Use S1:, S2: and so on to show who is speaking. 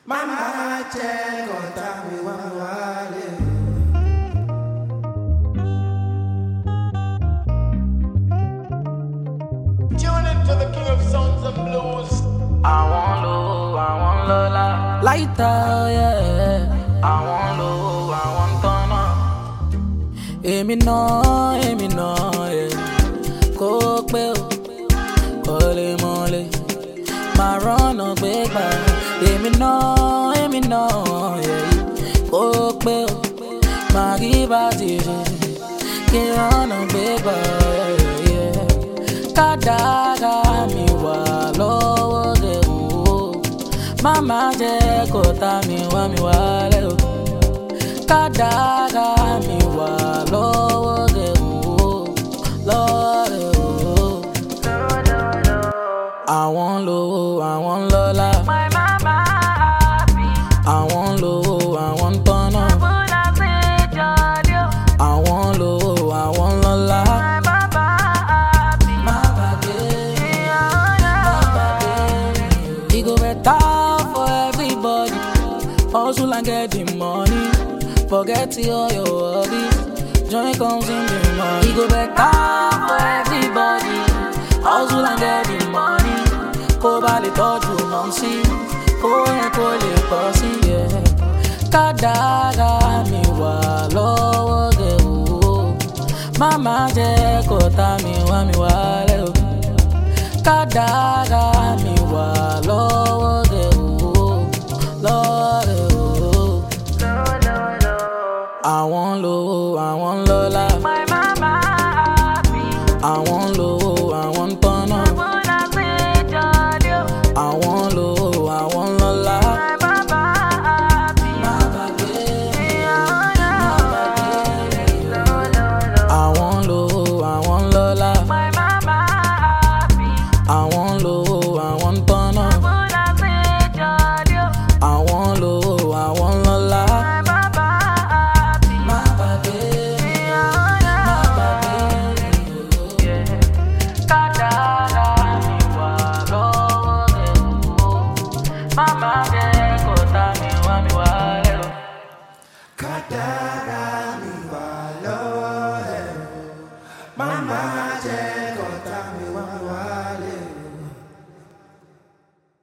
S1: Mama jẹ́ kọ́ta mi wá wálé.
S2: Tune into the king of sounds and blues.
S3: I want Lola. Lighter, yeah. I want low, I want Tona. Èmi náà, yeah. Kó pẹ́ o, kó lè mọ́lẹ̀. Máa rọ́nà gbégbá. Èmi náà, yeah. Kó pẹ́ o, máa rí bá ti ṣe. Kí rọ́nà gbégbá, yeah. Kádàrá mi wà lọ́wọ́ rẹ̀ o. Mama jẹ́ kó ta mi wá mi wálẹ̀ o. Kádàrá mi wà lọ́wọ́ rẹ̀ o. Lọ́wọ́ rẹ̀ o. Àwọn lówó, àwọn lọ́lá.
S4: My mama happy.
S3: Àwọn lówó, àwọn tọ́nà.
S4: Abúlé ṣe jọlí o.
S3: Àwọn lówó, àwọn lọ́lá.
S4: My baba happy.
S3: Má gbàgbé, má gbàgbé. It go better for everybody. Hustle and get the money. Forget all your worries. Joy comes in the money. It go better for everybody. Hustle and get the money. Kó bá lè tọ́jú mọ́ sí. Kó yẹ kó lè pọ̀ sí. Kádàrá mi wà lọ́wọ́ rẹ̀ o. Mama jẹ́ kó ta mi wá mi wálẹ̀ o. Kádàrá mi wà lọ́wọ́ rẹ̀ o. Lọ́wọ́ rẹ̀ o. Àwọn lówó, àwọn lọ́lá.
S4: My mama happy.
S3: Àwọn lówó, àwọn tọ́nà.
S4: Abúlé ṣe jọlí o.
S3: Àwọn lówó, àwọn lọ́lá.
S4: My baba happy.
S3: Má gbàgbé, má gbàgbé. Àwọn lówó, àwọn lọ́lá.
S4: My mama happy.
S3: Àwọn lówó, àwọn tọ́nà.
S4: Abúlé ṣe jọlí o.
S3: Àwọn lówó, àwọn lọ́lá.
S4: My baba happy.
S3: Má gbàgbé, má gbàgbé.
S4: Kádàrá mi wà lọ́wọ́ rẹ̀ o. Mama jẹ́ kó ta mi wá mi wálẹ̀ o.
S1: Kádàrá